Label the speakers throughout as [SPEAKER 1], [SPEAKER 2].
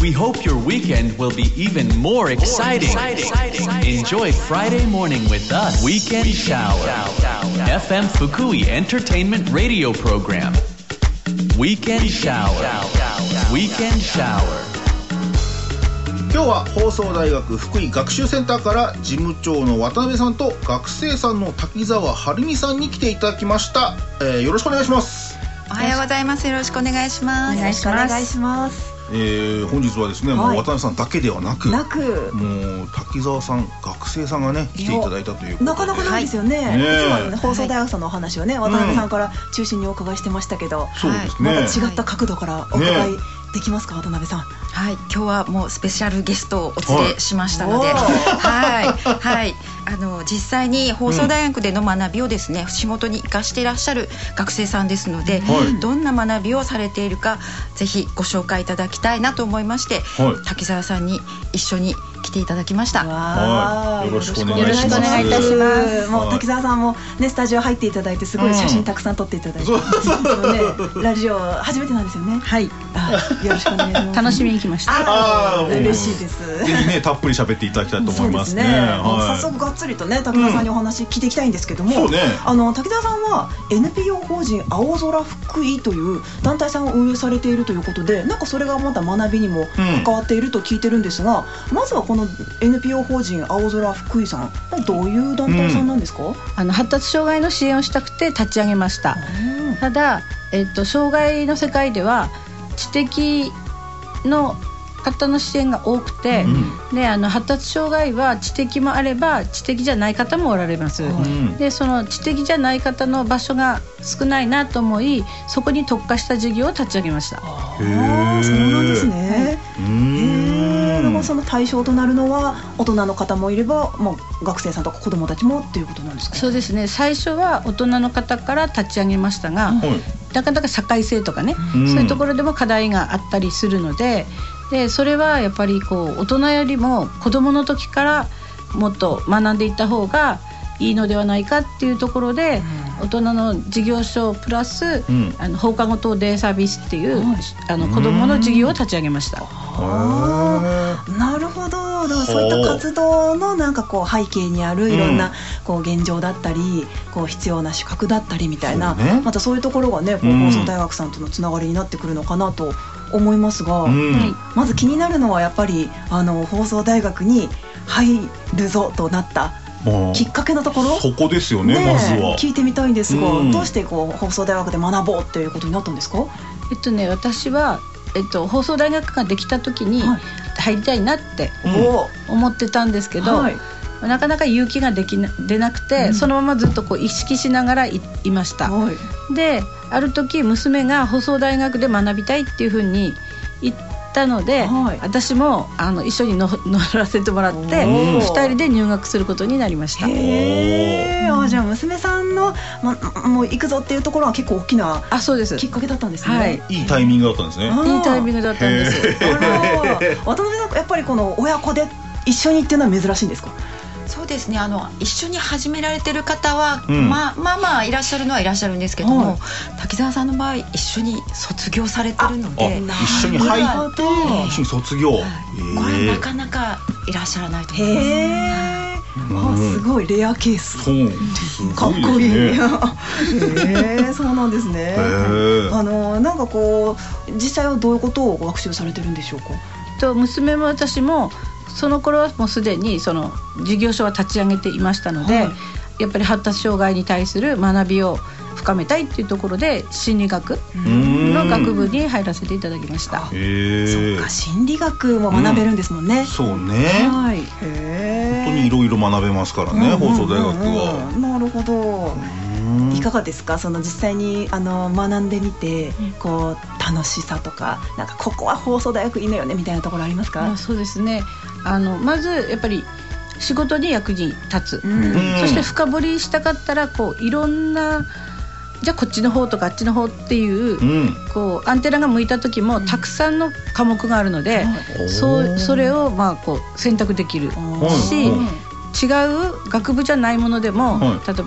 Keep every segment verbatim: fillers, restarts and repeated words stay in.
[SPEAKER 1] We hope your weekend will be even more exciting. Enjoy Friday morning with us. Weekend Shower.エフエム Fukui Entertainment Radio Program. Weekend Shower. Weekend Shower.
[SPEAKER 2] 今日は放送大学福井学習センターから事務長の渡辺さんと学生さんの滝沢晴美さんに来ていただきました、えー、よろしくお願いします。
[SPEAKER 3] おはようございます。よろしくお願いします。
[SPEAKER 4] お願いします。お願いします。
[SPEAKER 2] えー、本日はですね、はい、もう渡辺さんだけではなく
[SPEAKER 4] なく
[SPEAKER 2] もう滝沢さん学生さんがね来ていただいたということで
[SPEAKER 4] なかなかないですよね、はい、いつもは、ね、放送大学さんのお話をね、はい、渡辺さんから中心にお伺いしてましたけど、
[SPEAKER 2] うん、そうですね、
[SPEAKER 4] また違った角度からお伺いできますか、ね、渡辺さん。
[SPEAKER 3] はい、今日はもうスペシャルゲストをお連れしましたので、はいはいはい、あの実際に放送大学での学びをですね、うん、仕事に生かしていらっしゃる学生さんですので、はい、どんな学びをされているかぜひご紹介いただきたいなと思いまして、はい、滝沢さんに一緒に来ていただきました。
[SPEAKER 2] はい、よろしくお願いします。
[SPEAKER 4] よろしくお願いいたします。もう滝沢さんもねスタジオ入っていただいてすごい写真たくさん撮っていただいて、うんね、ラジオ初めてなんですよね。
[SPEAKER 3] はい。
[SPEAKER 4] あ、よろしくお願いします。
[SPEAKER 3] 楽しみに来ました。
[SPEAKER 4] ああ、嬉しいです。
[SPEAKER 2] ぜひねたっぷり喋っていただきたいと思いますね。そうですね。
[SPEAKER 4] はい、早速がっつりとね滝沢さんにお話聞いていきたいんですけども、うんね、あの滝沢さんは エヌピーオー 法人青空福井という団体さんを運営されているということで、なんかそれがまた学びにも関わっていると聞いてるんですが、うん、まずはこの エヌピーオー 法人青空福井さんどういう団体さんなんですか？うん、
[SPEAKER 5] あの発達障害の支援をしたくて立ち上げました。うん、ただ、えっと、障害の世界では知的の方の支援が多くて、うん、であの発達障害は知的もあれば知的じゃない方もおられます。うん、でその知的じゃない方の場所が少ないなと思い、そこに特化した事業を立ち上げました。
[SPEAKER 4] ああ、そうなんですね。へえ。だからその対象となるのは大人の方もいれば、もう学生さんとか子どもたちもっていうことなんですか？
[SPEAKER 5] そうですね。最初は大人の方から立ち上げましたが、うん、なかなか社会性とかね、うん、そういうところでも課題があったりするので。でそれはやっぱりこう大人よりも子どもの時からもっと学んでいった方がいいのではないかっていうところで、うん、大人の事業所プラス、うん、あの放課後等デイサービスっていう、うん、あの子どもの事業を立ち上げました。
[SPEAKER 4] あ、なるほど。だからそういった活動のなんかこう背景にあるいろんなこう現状だったり、こう必要な資格だったりみたいな、ね、またそういうところがね、こう放送大学さんとのつながりになってくるのかなと思いますが、うん、まず気になるのはやっぱりあの放送大学に入るぞとなったきっかけのところ、
[SPEAKER 2] そこですよね。まずは
[SPEAKER 4] 聞いてみたいんですが、うん、どうしてこう放送大学で学ぼうっていうことになったんですか？
[SPEAKER 5] えっとね私は、えっと、放送大学ができた時に入りたいなって思ってたんですけど、はい、なかなか勇気ができな出なくて、うん、そのままずっとこう意識しながら い, いました。はい、である時娘が放送大学で学びたいっていうふうに言ったので、はい、私もあの一緒にの乗らせてもらってふたりで入学することになりました。
[SPEAKER 4] へー、あ、じゃあ娘さんの、ま、もう行くぞっていうところは結構大きなきっかけだったんですね。
[SPEAKER 5] はい、
[SPEAKER 2] いいタイミングだったんですね。
[SPEAKER 5] いいタイミングだったんです。
[SPEAKER 4] あら、渡辺さんやっぱりこの親子で一緒にっていうのは珍しいんですか？
[SPEAKER 3] そうですね、あの一緒に始められてる方は、うん、まあまあまあいらっしゃるのはいらっしゃるんですけども、はい、滝沢さんの場合一緒に卒業されてるので、
[SPEAKER 2] 一緒に入って一緒に卒業、はい、
[SPEAKER 3] これなかなかいらっしゃらないと思います。
[SPEAKER 4] へー、あ、すごいレアケース。
[SPEAKER 2] そう、
[SPEAKER 4] かっこいい。へー、そうなんですね。あのなんかこう実際はどういうことを学習されてるんでしょうか？
[SPEAKER 5] と娘も私もその頃はもうすでにその事業所は立ち上げていましたので、はい、やっぱり発達障害に対する学びを深めたいっていうところで心理学の学部に入らせていただきました。
[SPEAKER 4] へー、そうか、心理学も学べるんですもんね。うん、
[SPEAKER 2] そうね、
[SPEAKER 4] はい、へー、
[SPEAKER 2] 本当にいろいろ学べますからね、放送大学は。
[SPEAKER 4] なるほど。いかがですか、その実際にあの学んでみてこう楽しさとか、なんかここは放送大学いいのよねみたいなところありますか？
[SPEAKER 5] そうですね、あのまずやっぱり仕事に役に立つ、うん、そして深掘りしたかったらこういろんな、じゃあこっちの方とかあっちの方っていう、うん、こうアンテナが向いた時もたくさんの科目があるので、うん、そ, それをまあこう選択できるし、違う学部じゃないものでも、はい、例えば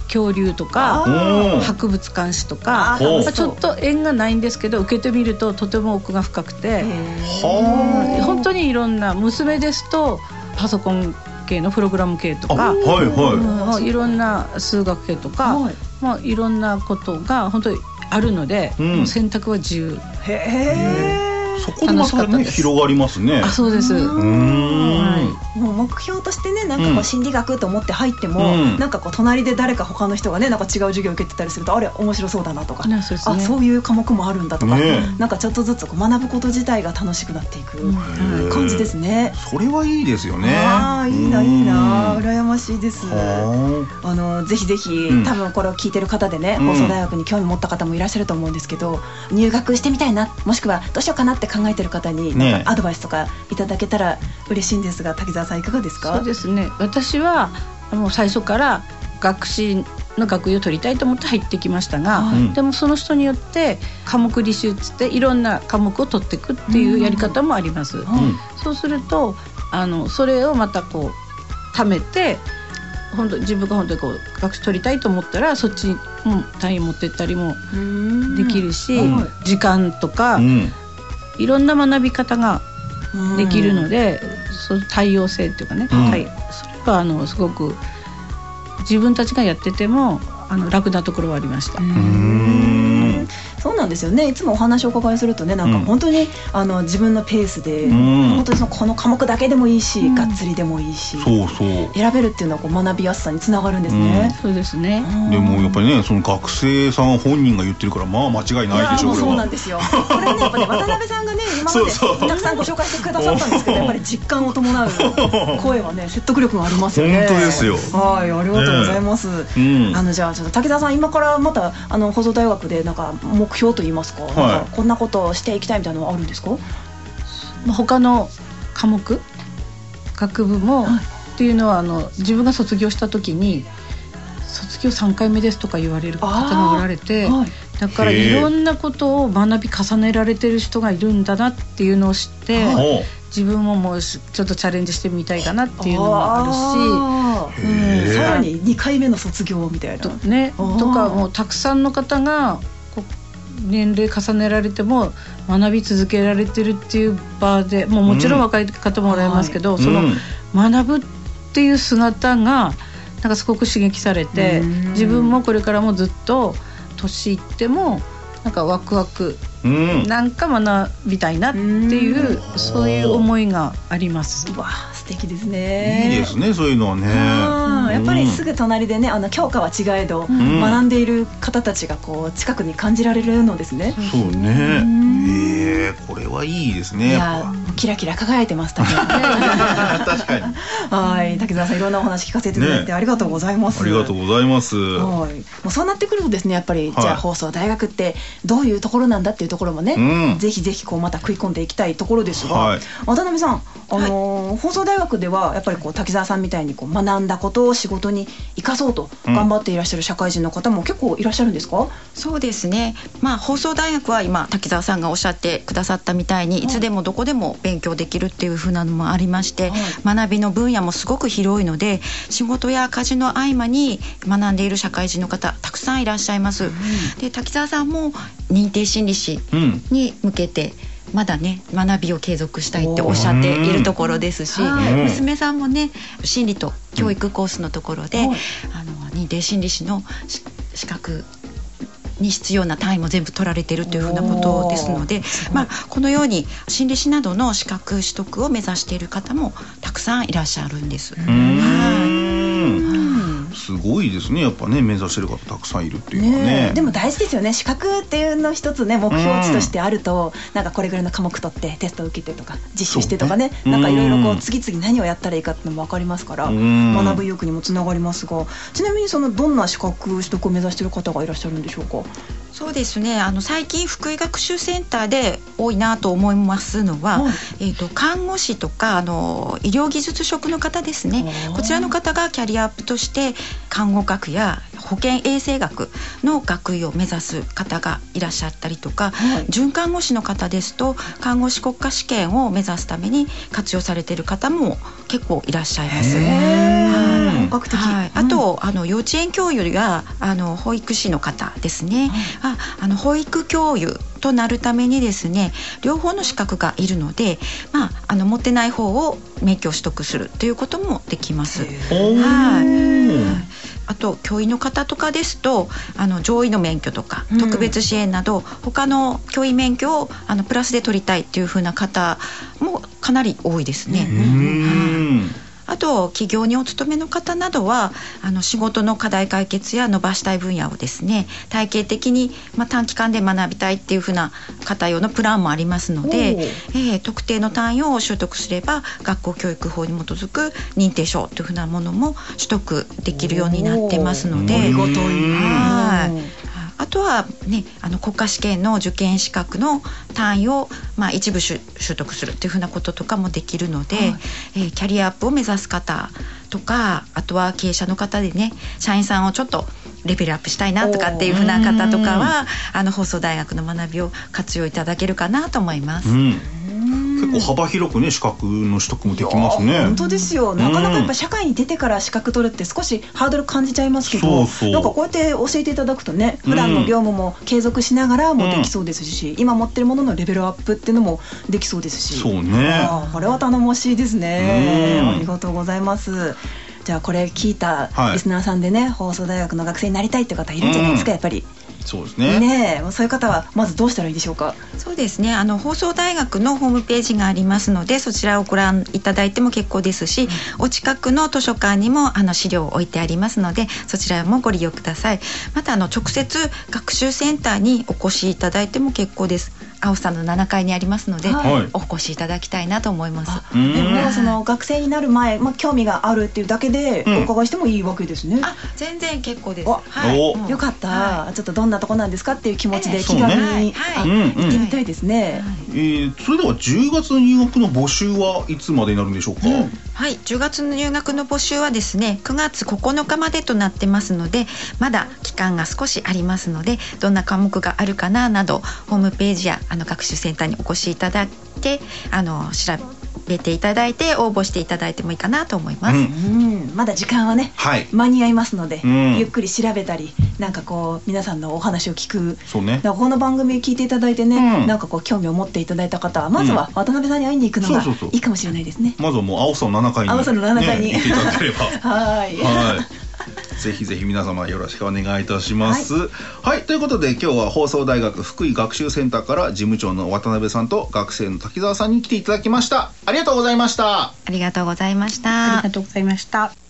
[SPEAKER 5] 恐竜とか博物館史とか、まあ、ちょっと縁がないんですけど受けてみるととても奥が深くて、うん、本当にいろんな、娘ですとパソコン系のプログラム系とか、はいはい、うん、いろんな数学系とか、はい、まあ、いろんなことが本当にあるので、うん、もう選択は自由。へー、
[SPEAKER 2] そこでまたね広がりますね。
[SPEAKER 5] あ、そうです。うーん、
[SPEAKER 4] はい、もう目標としてね、なんかこう心理学と思って入っても、うん、なんかこう隣で誰か他の人がねなんか違う授業を受けてたりすると、あれ面白そうだなとか、ね、そうですね、あ、そういう科目もあるんだとか、ね、なんかちょっとずつこう学ぶこと自体が楽しくなっていく感じですね。
[SPEAKER 2] それはいいですよね。
[SPEAKER 4] ああ、いいないいな、羨ましいです。あのぜひぜひ、うん、多分これを聞いてる方でね、放送大学に興味持った方もいらっしゃると思うんですけど、入学してみたいな、もしくはどうしようかなって考えてる方になんかアドバイスとかいただけたら嬉しいんですが、滝沢さんいかがですか？
[SPEAKER 5] そうですね、私はもう最初から学士の学位を取りたいと思って入ってきましたが、はい、でもその人によって科目履修つっていろんな科目を取っていくっていうやり方もあります、うん、そうするとあのそれをまたこう貯めて、本当自分が本当にこう学士取りたいと思ったらそっちにも単位持ってったりもできるし、時間とか、うん、いろんな学び方ができるので、その多様性っていうかね、うん、はい、それはあのすごく自分たちがやっててもあの楽なところはありました。うーん、
[SPEAKER 4] そうなんですよね。いつもお話をお伺いするとね、なんか本当に、うん、あの自分のペースで、うん、本当にそのこの科目だけでもいいし、うん、がっつりでもいいし、そうそう選べるっていうのはこう学びやすさにつながるんですね、
[SPEAKER 5] うん、そうですね。
[SPEAKER 2] でもやっぱりね、その学生さん本人が言ってるから、まあ間違いないでしょう。
[SPEAKER 4] いや、そうなんですよ。これね、やっぱり渡辺さんがね今までたくさんご紹介してくださったんですけど、やっぱり実感を伴う声はね、説得力がありますよね。
[SPEAKER 2] 本当ですよ。
[SPEAKER 4] はい、ありがとうございます、ね、うん、あのじゃあちょっと滝沢さん、今からまたあの放送大学でなんか目標といいますか、はい、なんかこんなことをしていきたいみたいなのはあるんですか？
[SPEAKER 5] 他の科目学部も、はい、っていうのはあの自分が卒業した時に卒業さんかいめですとか言われる方がおられて、はい、だからいろんなことを学び重ねられてる人がいるんだなっていうのを知って、はい、自分ももうちょっとチャレンジしてみたいかなっていうのもあるし、
[SPEAKER 4] うん、さらににかいめの卒業みたいな、
[SPEAKER 5] ね、とかもうたくさんの方が年齢重ねられても学び続けられてるっていう場で、もうもちろん若い方もおられますけど、うん、その学ぶっていう姿がなんかすごく刺激されて、うん、自分もこれからもずっと年いってもなんかワクワク、うん、なんか学びたいなっていう、うん、そういう思いがあります。
[SPEAKER 4] うわ、素敵ですね。
[SPEAKER 2] いいですね、そういうのはね。
[SPEAKER 4] あ、やっぱりすぐ隣でね、あの教科は違えど、うん、学んでいる方たちがこう近くに感じられるのですね。
[SPEAKER 2] そうね。えー、これはいいですね。
[SPEAKER 4] いや、キラキラ輝いてます。確かに。はい、滝沢さん、いろんなお話聞かせていただいて、ね、ありがとうございます。
[SPEAKER 2] ありがとうございます。はい、
[SPEAKER 4] もうそうなってくるとですね、やっぱり、はい、じゃあ放送大学ってどういうところなんだっていうところもね、うん、ぜひぜひこうまた食い込んでいきたいところですが、はい、渡辺さん、あのーはい、放送大学ではやっぱりこう滝沢さんみたいにこう学んだことを仕事に生かそうと頑張っていらっしゃる社会人の方も結構いらっしゃるんですか？
[SPEAKER 3] うん、そうですね、まあ、放送大学は今滝沢さんがおっしゃってくださったみたいに、はい、いつでもどこでも勉強できるっていう風なのもありまして、はい、学びの分野もすごく広いので、仕事や家事の合間に学んでいる社会人の方たくさんいらっしゃいます、うん、で滝沢さんも認定心理士に向けて、うん、まだね学びを継続したいっておっしゃっているところですし、娘さんもね心理と教育コースのところで、うん、あの認定心理士の資格に必要な単位も全部取られているというふうなことですので、まあ、このように心理士などの資格取得を目指している方もたくさんいらっしゃるんです。
[SPEAKER 2] すごいですね、やっぱね、目指してる方たくさんいるっていうのは ね, ね
[SPEAKER 4] でも大事ですよね。資格っていうの一つね、目標値としてあると、うん、なんかこれぐらいの科目取ってテスト受けてとか実習してとか ね, ねなんかいろいろこう次々何をやったらいいかっていうのも分かりますから、うん、学ぶ意欲にもつながりますが、ちなみにそのどんな資格取得を目指している方がいらっしゃるんでしょうか？
[SPEAKER 3] そうですね、あの最近福井学習センターで多いなと思いますのは、はい、えーと、看護師とかあの医療技術職の方ですね。こちらの方がキャリアアップとして看護学や保健衛生学の学位を目指す方がいらっしゃったりとか、はい、准看護師の方ですと看護師国家試験を目指すために活用されている方も結構いらっしゃいます。はい、
[SPEAKER 4] 本格的。
[SPEAKER 3] はい、あと、うん、あの幼稚園教諭があの保育士の方ですね、うん、ああの保育教諭となるためにですね、両方の資格がいるので、まあ、あの持ってない方を免許を取得するということもできます。はい、あと教員の方とかですと、あの上位の免許とか特別支援など、うん、他の教員免許をあのプラスで取りたいっていう風な方もかなり多いですね。うん、あと企業にお勤めの方などは、あの仕事の課題解決や伸ばしたい分野をですね、体系的に、まあ、短期間で学びたいっていう風な方用のプランもありますので、えー、特定の単位を習得すれば学校教育法に基づく認定証という風なものも取得できるようになってますので、
[SPEAKER 4] ありがたい。はい。
[SPEAKER 3] あとはね、あの国家試験の受験資格の単位を、まあ、一部習得するっていうふうなこととかもできるので、はい、えー、キャリアアップを目指す方とか、あとは経営者の方でね、社員さんをちょっとレベルアップしたいなとかっていうふうな方とかは、あの放送大学の学びを活用いただけるかなと思います。うん、
[SPEAKER 2] 結構幅広くね、資格の取得もできますね。
[SPEAKER 4] 本当ですよ。なかなかやっぱ社会に出てから資格取るって少しハードル感じちゃいますけど、そうそう、なんかこうやって教えていただくとね、普段の業務も継続しながらもできそうですし、うん、今持ってるもののレベルアップっていうのもできそうですし、
[SPEAKER 2] そうね、
[SPEAKER 4] あ、これは頼もしいですね。ありがとうございます。じゃあこれ聞いたリスナーさんでね、はい、放送大学の学生になりたいって方いるんじゃないですか、うん、やっぱり。
[SPEAKER 2] そうですね。
[SPEAKER 4] ねえ、そういう方はまずどうしたらいいでしょうか。
[SPEAKER 3] そうですね、あの放送大学のホームページがありますので、そちらをご覧いただいても結構ですし、うん、お近くの図書館にもあの資料を置いてありますので、そちらもご利用ください。またあの直接学習センターにお越しいただいても結構です。青さんのななかいにありますので、はい、お越しいただきたいなと思います。
[SPEAKER 4] でもその学生になる前、まあ、興味があるっていうだけでお伺いしてもいいわけですね。うん、
[SPEAKER 3] あ、全然結構です。
[SPEAKER 4] はい、よかった、はい、ちょっとどんなとこなんですかっていう気持ちで気軽に、えーね、行ってみたいですね。
[SPEAKER 2] えー、それではじゅうがつの入学の募集はいつまでになるんでしょうか。うん、
[SPEAKER 3] はい、じゅうがつの入学の募集はですね、くがつここのかまでとなってますので、まだ期間が少しありますので、どんな科目があるかななどホームページやあの学習センターにお越しいただいて、あの調べていただいて応募していただいてもいいかなと思います。うん、
[SPEAKER 4] うん、まだ時間はね、はい、間に合いますので、うん、ゆっくり調べたり、なんかこう皆さんのお話を聞く、
[SPEAKER 2] そうね、
[SPEAKER 4] だからこの番組聞いていただいてね、うん、なんかこう興味を持っていただいた方はまずは渡辺さんに会いに行くのがいいかもしれないですね。
[SPEAKER 2] まずはもう青さのななかいに、
[SPEAKER 4] 青さのななかいに、
[SPEAKER 2] ね、行っていただければ
[SPEAKER 4] はい、
[SPEAKER 2] はいぜひぜひ皆様よろしくお願いいたします。はい、はい、ということで今日は放送大学福井学習センターから事務長の渡辺さんと学生の滝沢さんに来ていただきました。ありがとうございました。
[SPEAKER 3] ありがとうございました。
[SPEAKER 5] ありがとうございました。